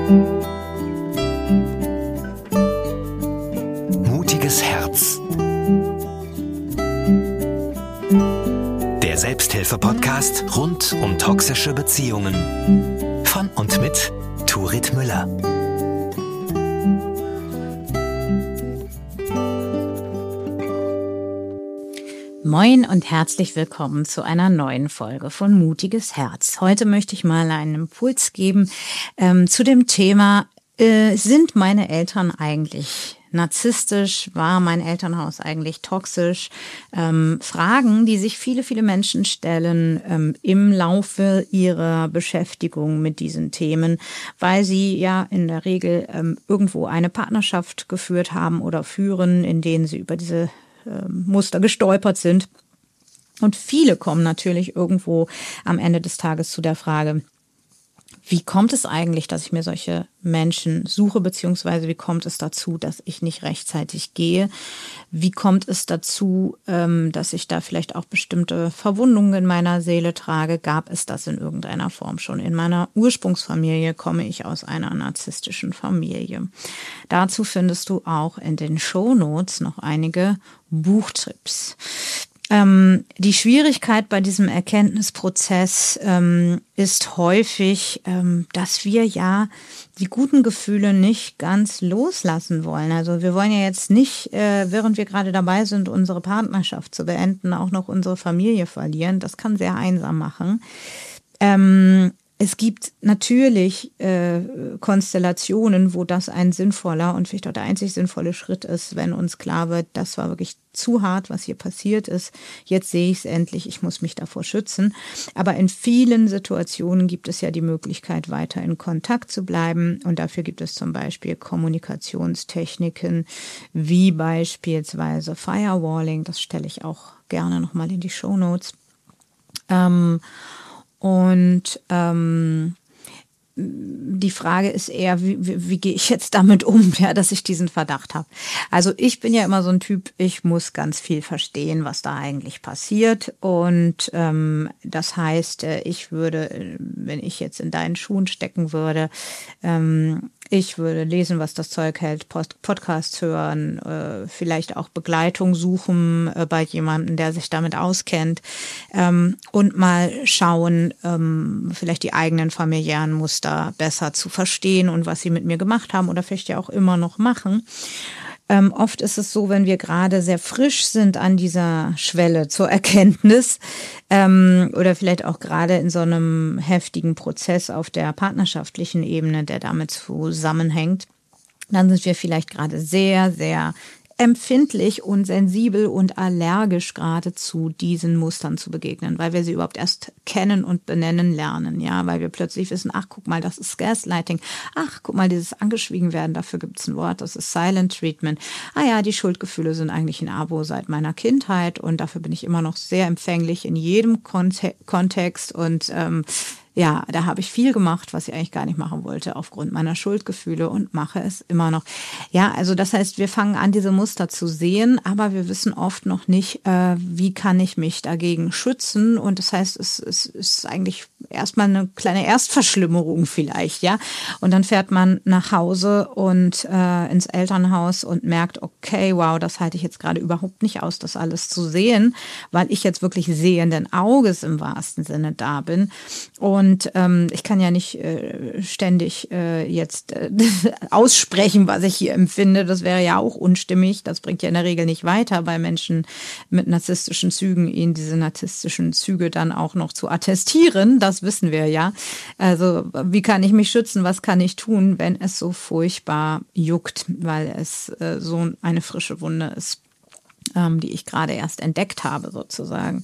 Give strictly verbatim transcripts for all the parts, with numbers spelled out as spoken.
Mutiges Herz. Der Selbsthilfe-Podcast rund um toxische Beziehungen. Von und mit Turit Müller. Moin und herzlich willkommen zu einer neuen Folge von Mutiges Herz. Heute möchte ich mal einen Impuls geben ähm, zu dem Thema, äh, sind meine Eltern eigentlich narzisstisch? War mein Elternhaus eigentlich toxisch? Ähm, Fragen, die sich viele, viele Menschen stellen ähm, im Laufe ihrer Beschäftigung mit diesen Themen, weil sie ja in der Regel ähm, irgendwo eine Partnerschaft geführt haben oder führen, in denen sie über diese Muster gestolpert sind. Und viele kommen natürlich irgendwo am Ende des Tages zu der Frage, wie kommt es eigentlich, dass ich mir solche Menschen suche, beziehungsweise wie kommt es dazu, dass ich nicht rechtzeitig gehe? Wie kommt es dazu, dass ich da vielleicht auch bestimmte Verwundungen in meiner Seele trage? Gab es das in irgendeiner Form schon? In meiner Ursprungsfamilie komme ich aus einer narzisstischen Familie. Dazu findest du auch in den Shownotes noch einige Buchtipps. Ähm, die Schwierigkeit bei diesem Erkenntnisprozess ähm, ist häufig, ähm, dass wir ja die guten Gefühle nicht ganz loslassen wollen. Also wir wollen ja jetzt nicht, äh, während wir gerade dabei sind, unsere Partnerschaft zu beenden, auch noch unsere Familie verlieren. Das kann sehr einsam machen. Ähm, Es gibt natürlich äh, Konstellationen, wo das ein sinnvoller und vielleicht auch der einzig sinnvolle Schritt ist, wenn uns klar wird, das war wirklich zu hart, was hier passiert ist. Jetzt sehe ich es endlich, ich muss mich davor schützen. Aber in vielen Situationen gibt es ja die Möglichkeit, weiter in Kontakt zu bleiben. Und dafür gibt es zum Beispiel Kommunikationstechniken, wie beispielsweise Firewalling. Das stelle ich auch gerne nochmal in die Shownotes. Ähm, Und ähm, die Frage ist eher, wie, wie, wie gehe ich jetzt damit um, ja, dass ich diesen Verdacht habe. Also ich bin ja immer so ein Typ, ich muss ganz viel verstehen, was da eigentlich passiert. Und ähm, das heißt, ich würde, wenn ich jetzt in deinen Schuhen stecken würde, ähm, ich würde lesen, was das Zeug hält, Post- Podcasts hören, äh, vielleicht auch Begleitung suchen äh, bei jemandem, der sich damit auskennt, ähm, und mal schauen, ähm, vielleicht die eigenen familiären Muster besser zu verstehen und was sie mit mir gemacht haben oder vielleicht ja auch immer noch machen. Ähm, oft ist es so, wenn wir gerade sehr frisch sind an dieser Schwelle zur Erkenntnis ähm, oder vielleicht auch gerade in so einem heftigen Prozess auf der partnerschaftlichen Ebene, der damit zusammenhängt, dann sind wir vielleicht gerade sehr, sehr empfindlich und sensibel und allergisch gerade zu diesen Mustern zu begegnen, weil wir sie überhaupt erst kennen und benennen lernen, ja, weil wir plötzlich wissen, ach, guck mal, das ist Gaslighting, ach, guck mal, dieses angeschwiegen werden, dafür gibt's ein Wort, das ist Silent Treatment, ah ja, die Schuldgefühle sind eigentlich ein Abo seit meiner Kindheit und dafür bin ich immer noch sehr empfänglich in jedem Konte- Kontext und ähm, ja, da habe ich viel gemacht, was ich eigentlich gar nicht machen wollte, aufgrund meiner Schuldgefühle und mache es immer noch. Ja, also das heißt, wir fangen an, diese Muster zu sehen, aber wir wissen oft noch nicht, äh, wie kann ich mich dagegen schützen. Und das heißt, es, es ist eigentlich erstmal eine kleine Erstverschlimmerung vielleicht, ja. Und dann fährt man nach Hause und äh, ins Elternhaus und merkt, okay, wow, das halte ich jetzt gerade überhaupt nicht aus, das alles zu sehen, weil ich jetzt wirklich sehenden Auges im wahrsten Sinne da bin. Und Und ähm, ich kann ja nicht äh, ständig äh, jetzt äh, aussprechen, was ich hier empfinde. Das wäre ja auch unstimmig. Das bringt ja in der Regel nicht weiter, bei Menschen mit narzisstischen Zügen, ihnen diese narzisstischen Züge dann auch noch zu attestieren. Das wissen wir ja. Also wie kann ich mich schützen? Was kann ich tun, wenn es so furchtbar juckt, weil es äh, so eine frische Wunde ist, ähm, die ich gerade erst entdeckt habe sozusagen.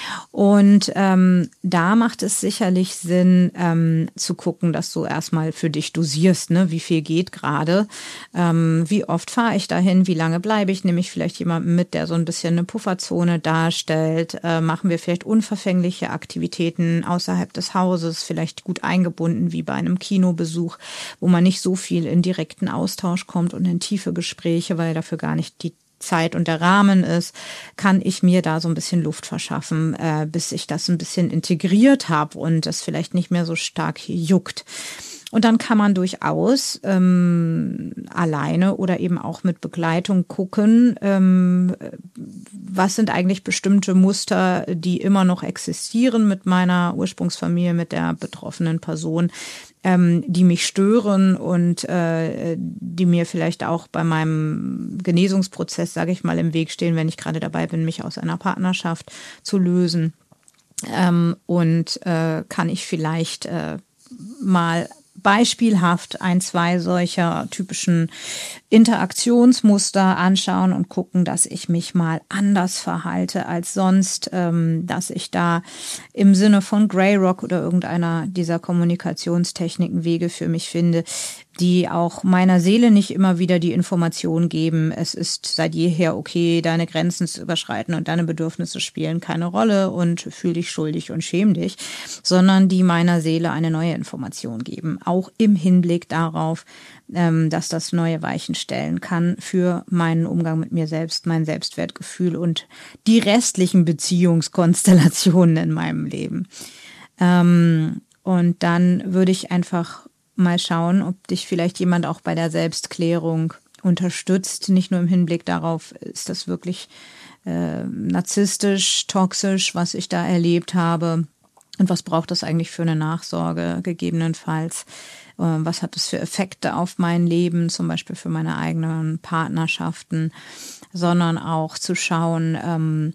Und ähm, da macht es sicherlich Sinn, ähm, zu gucken, dass du erstmal für dich dosierst, ne? Wie viel geht gerade, ähm, wie oft fahre ich dahin, wie lange bleibe ich, nehme ich vielleicht jemanden mit, der so ein bisschen eine Pufferzone darstellt, äh, machen wir vielleicht unverfängliche Aktivitäten außerhalb des Hauses, vielleicht gut eingebunden, wie bei einem Kinobesuch, wo man nicht so viel in direkten Austausch kommt und in tiefe Gespräche, weil dafür gar nicht die Zeit und der Rahmen ist, kann ich mir da so ein bisschen Luft verschaffen, äh, bis ich das ein bisschen integriert habe und das vielleicht nicht mehr so stark juckt. Und dann kann man durchaus ähm, alleine oder eben auch mit Begleitung gucken, ähm, was sind eigentlich bestimmte Muster, die immer noch existieren mit meiner Ursprungsfamilie, mit der betroffenen Person, ähm, die mich stören und äh, die mir vielleicht auch bei meinem Genesungsprozess, sage ich mal, im Weg stehen, wenn ich gerade dabei bin, mich aus einer Partnerschaft zu lösen. Ähm, und äh, kann ich vielleicht äh, mal beispielhaft ein, zwei solcher typischen Interaktionsmuster anschauen und gucken, dass ich mich mal anders verhalte als sonst, ähm, dass ich da im Sinne von Grey Rock oder irgendeiner dieser Kommunikationstechniken Wege für mich finde, die auch meiner Seele nicht immer wieder die Information geben, es ist seit jeher okay, deine Grenzen zu überschreiten und deine Bedürfnisse spielen keine Rolle und fühl dich schuldig und schäm dich, sondern die meiner Seele eine neue Information geben, auch im Hinblick darauf, dass das neue Weichen stellen kann für meinen Umgang mit mir selbst, mein Selbstwertgefühl und die restlichen Beziehungskonstellationen in meinem Leben. Und dann würde ich einfach mal schauen, ob dich vielleicht jemand auch bei der Selbstklärung unterstützt, nicht nur im Hinblick darauf, ist das wirklich äh, narzisstisch, toxisch, was ich da erlebt habe und was braucht das eigentlich für eine Nachsorge gegebenenfalls, äh, was hat das für Effekte auf mein Leben, zum Beispiel für meine eigenen Partnerschaften, sondern auch zu schauen, ähm,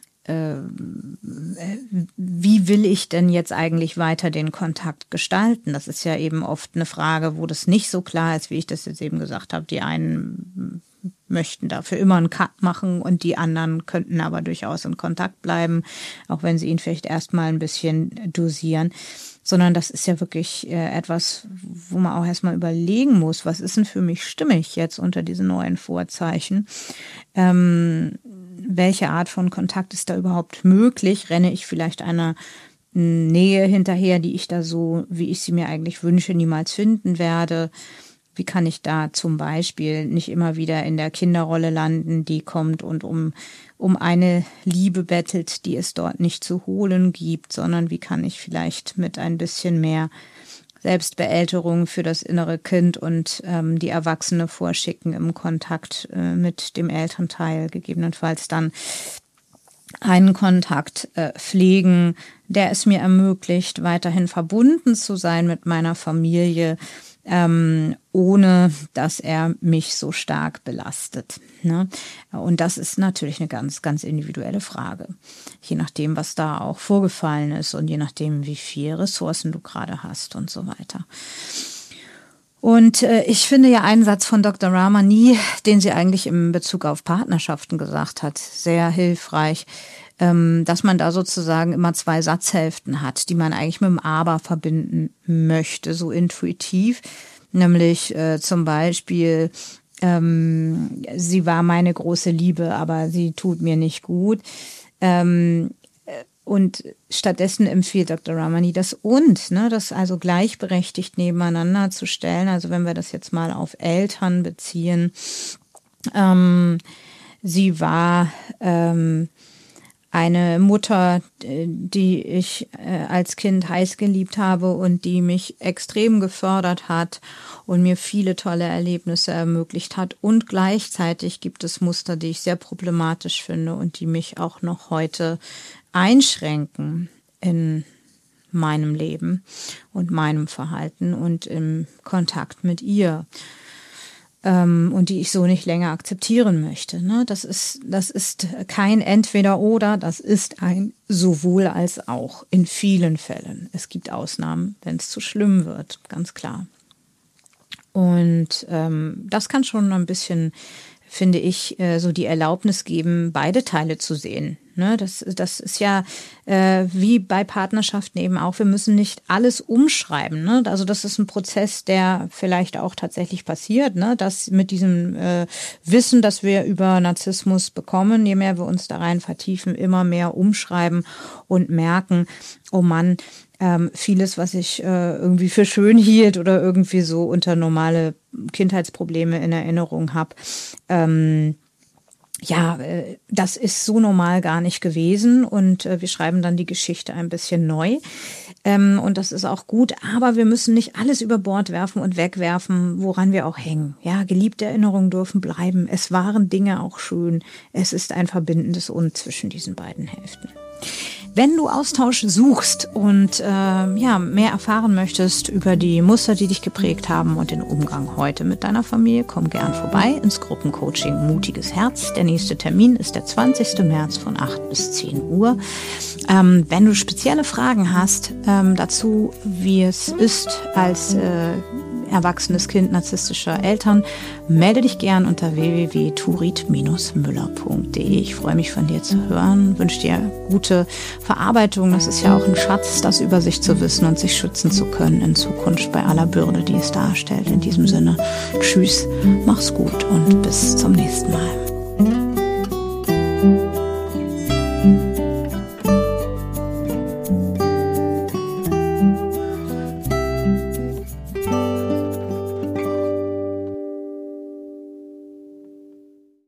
wie will ich denn jetzt eigentlich weiter den Kontakt gestalten? Das ist ja eben oft eine Frage, wo das nicht so klar ist, wie ich das jetzt eben gesagt habe. Die einen möchten dafür immer einen Cut machen und die anderen könnten aber durchaus in Kontakt bleiben, auch wenn sie ihn vielleicht erstmal ein bisschen dosieren. Sondern das ist ja wirklich etwas, wo man auch erstmal überlegen muss, was ist denn für mich stimmig jetzt unter diesen neuen Vorzeichen? Ähm, welche Art von Kontakt ist da überhaupt möglich? Renne ich vielleicht einer Nähe hinterher, die ich da so, wie ich sie mir eigentlich wünsche, niemals finden werde? Wie kann ich da zum Beispiel nicht immer wieder in der Kinderrolle landen, die kommt und um, um eine Liebe bettelt, die es dort nicht zu holen gibt, sondern wie kann ich vielleicht mit ein bisschen mehr Selbstbeälterung für das innere Kind und ähm, die Erwachsene vorschicken im Kontakt äh, mit dem Elternteil, gegebenenfalls dann einen Kontakt äh, pflegen, der es mir ermöglicht, weiterhin verbunden zu sein mit meiner Familie, ähm, ohne dass er mich so stark belastet. Ne? Und das ist natürlich eine ganz, ganz individuelle Frage. Je nachdem, was da auch vorgefallen ist und je nachdem, wie viele Ressourcen du gerade hast und so weiter. Und äh, ich finde ja einen Satz von Doktor Ramani, den sie eigentlich in Bezug auf Partnerschaften gesagt hat, sehr hilfreich, ähm, dass man da sozusagen immer zwei Satzhälften hat, die man eigentlich mit dem Aber verbinden möchte, so intuitiv. Nämlich äh, zum Beispiel, ähm, sie war meine große Liebe, aber sie tut mir nicht gut. Ähm, Und stattdessen empfiehlt Doktor Ramani das und, ne, das also gleichberechtigt nebeneinander zu stellen. Also wenn wir das jetzt mal auf Eltern beziehen, ähm, sie war ähm, eine Mutter, die ich äh, als Kind heiß geliebt habe und die mich extrem gefördert hat und mir viele tolle Erlebnisse ermöglicht hat. Und gleichzeitig gibt es Muster, die ich sehr problematisch finde und die mich auch noch heute einschränken in meinem Leben und meinem Verhalten und im Kontakt mit ihr. Ähm, und die ich so nicht länger akzeptieren möchte. Ne? Das ist, das ist kein Entweder-Oder, das ist ein sowohl als auch in vielen Fällen. Es gibt Ausnahmen, wenn es zu schlimm wird, ganz klar. Und ähm, das kann schon ein bisschen, finde ich, äh, so die Erlaubnis geben, beide Teile zu sehen. Ne, das, das ist ja äh, wie bei Partnerschaften eben auch, wir müssen nicht alles umschreiben. Ne? Also das ist ein Prozess, der vielleicht auch tatsächlich passiert, ne? Dass mit diesem äh, Wissen, das wir über Narzissmus bekommen, je mehr wir uns da rein vertiefen, immer mehr umschreiben und merken, oh Mann, ähm, vieles, was ich äh, irgendwie für schön hielt oder irgendwie so unter normale Kindheitsprobleme in Erinnerung habe, ähm, ja, das ist so normal gar nicht gewesen und wir schreiben dann die Geschichte ein bisschen neu. Ähm, und das ist auch gut. Aber wir müssen nicht alles über Bord werfen und wegwerfen, woran wir auch hängen. Ja, geliebte Erinnerungen dürfen bleiben. Es waren Dinge auch schön. Es ist ein verbindendes Und zwischen diesen beiden Hälften. Wenn du Austausch suchst und äh, ja, mehr erfahren möchtest über die Muster, die dich geprägt haben und den Umgang heute mit deiner Familie, komm gern vorbei ins Gruppencoaching Mutiges Herz. Der nächste Termin ist der zwanzigsten März von acht bis zehn Uhr. Ähm, wenn du spezielle Fragen hast ähm, dazu, wie es ist als äh, erwachsenes Kind narzisstischer Eltern, melde dich gern unter w w w punkt turit müller punkt de. Ich freue mich, von dir zu hören, wünsche dir gute Verarbeitung. Das ist ja auch ein Schatz, das über sich zu wissen und sich schützen zu können in Zukunft bei aller Bürde, die es darstellt. In diesem Sinne, tschüss, mach's gut und bis zum nächsten Mal.